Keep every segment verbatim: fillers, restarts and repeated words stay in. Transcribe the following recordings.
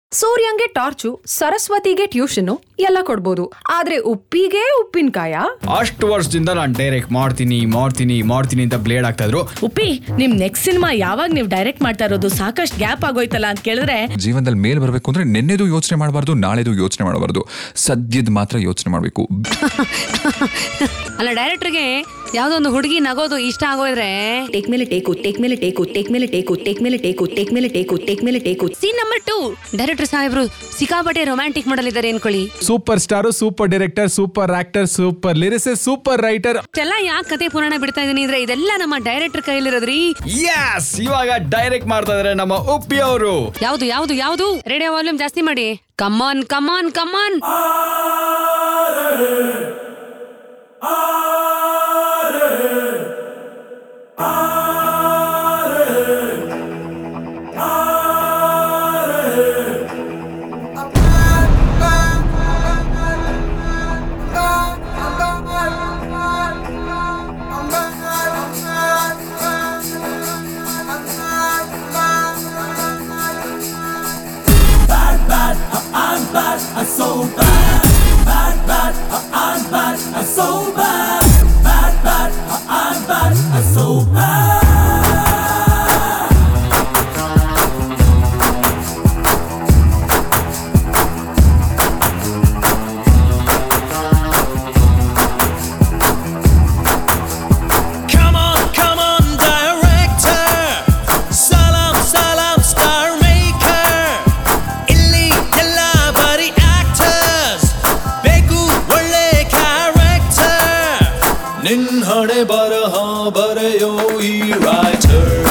ಸೂರ್ಯಂಗೆ torch, ಸರಸ್ವತಿಗೆ tuition ಎಲ್ಲ ಕೊಡ್ಬೋದು, ಆದ್ರೆ ಉಪ್ಪಿಗೆ ಉಪ್ಪಿನಕಾಯ? ಅಷ್ಟು ವರ್ಷದಿಂದ ನಾನು ಡೈರೆಕ್ಟ್ ಮಾಡ್ತೀನಿ ಮಾಡ್ತೀನಿ ಮಾಡ್ತೀನಿ ಅಂತ ಬ್ಲೇಡ್ ಆಗ್ತಾ ಇದ್ರು. ಉಪ್ಪಿ, ನಿಮ್ ನೆಕ್ಸ್ಟ್ ಸಿನಿಮಾ ಯಾವಾಗ ನೀವು ಡೈರೆಕ್ಟ್ ಮಾಡ್ತಾ ಇರೋದು? ಸಾಕಷ್ಟು ಗ್ಯಾಪ್ ಆಗೋಯ್ತಲ್ಲ ಅಂತ ಕೇಳಿದ್ರೆ. ಜೀವನದಲ್ಲಿ ಮೇಲ್ ಬರಬೇಕು ಅಂದ್ರೆ ನೆನ್ನೆದು ಯೋಚನೆ ಮಾಡಬಾರ್ದು, ನಾಳೆದು ಯೋಚನೆ ಮಾಡಬಾರ್ದು, ಸದ್ಯದ ಮಾತ್ರ ಯೋಚನೆ ಮಾಡಬೇಕು. ಅಲ್ಲ, ಡೈರೆಕ್ಟರ್ಗೆ ಯಾವ್ದೋ ಒಂದು ಹುಡುಗಿ ನಗೋದು ಇಷ್ಟ ಆಗೋದ್ರೆ ಟೇಕ್ ಮೇಲೆ ಟೇಕು, ಟೇಕ್ ಮೇಲೆ ಟೇಕು, ಟೇಕ್ ಮೇಲೆ ಟೇಕು, ಟೇಕ್ ಮೇಲೆ ಟೇಕು, ಟೇಕ್ ಮೇಲೆ ಟೇಕು, ಟೇಕ್ ಮೇಲೆ take. Scene number two, director ಸಾಹೇಬ್ರು ಸಿಕ್ಕಾಪಟ್ಟೆ ರೊಮ್ಯಾಂಟಿಕ್ ಮಾಡಲ್ ಇದ್ದಾರೆ ಅನ್ಕೊಳ್ಳಿ. Super star, super director, super actor, super lyricist, super writer. ಇಷ್ಟೆಲ್ಲ ಯಾಕೆ ಕತೆ ಪುರಾಣ ಬಿಡ್ತಾ ಇದೀನಿ ಅಂದ್ರೆ ಇದೆಲ್ಲ ನಮ್ಮ ಡೈರೆಕ್ಟರ್ ಕೈಲಿರೋದ್ರಿ. ಯಸ್, ಇವಾಗ ಡೈರೆಕ್ಟ್ ಮಾಡ್ತಾ ಇದಾರೆ ನಮ್ಮ ಉಪ್ಪಿ ಅವರು. ಯಾವ್ದು ಯಾವ್ದು ಯಾವ್ದು ರೇಡಿಯೋ ವಾಲ್ಯೂಮ್ ಜಾಸ್ತಿ ಮಾಡಿ. ಕಮಾನ್ ಕಮಾನ್ ಕಮಾನ್. ನಿನ್ಹಣೆ ಬರಹ ಬರೆಯೋ ಈ ರೈಟರ್,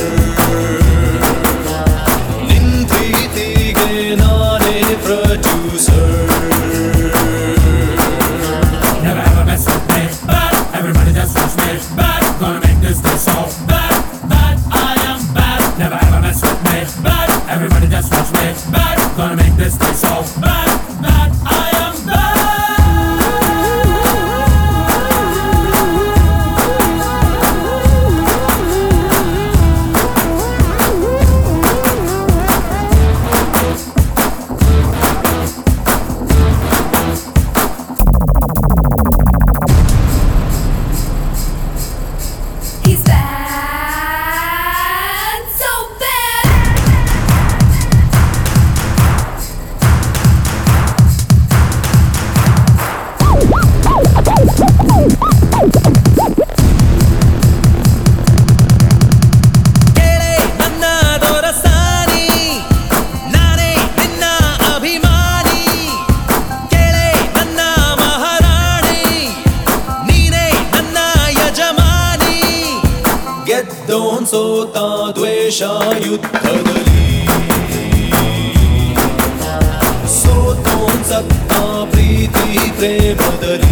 ನಿನ್ ಪ್ರೀತಿಗೆ ನಾನೇ producer. Never ever mess with me, bad. Everybody just watch me, bad. Gonna make this day so bad, bad. I am bad. Never ever mess with me, bad. Everybody just watch me, bad. Gonna make this day so bad, bad. I am bad. ಗೆದ್ದೋನ್ ಸೋತ ದ್ವೇಷ ಯುದ್ಧದಲ್ಲಿ, ಸೋತೋನ್ ಸತ್ತ ಪ್ರೀತಿ ಪ್ರೇಮದಲ್ಲಿ.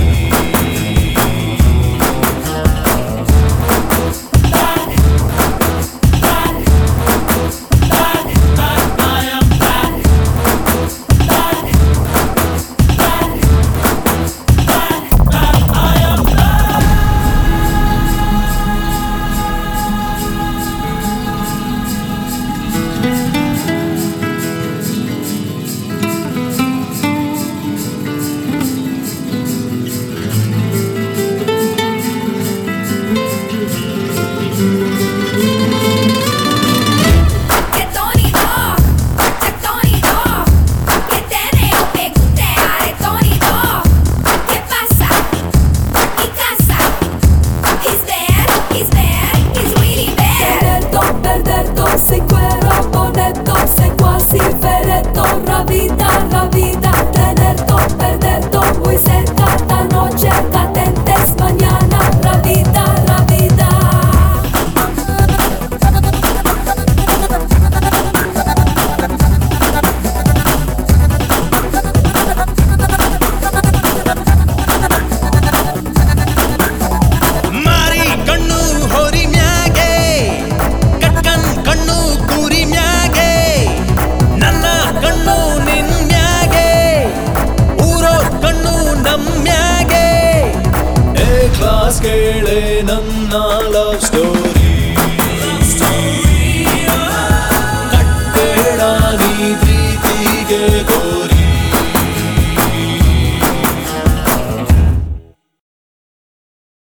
ಕೇಳೆ ನನ್ನ love story, ಕಟ್ಟಬೇಡ ನೀ ಪ್ರೀತಿ ಬೇಕು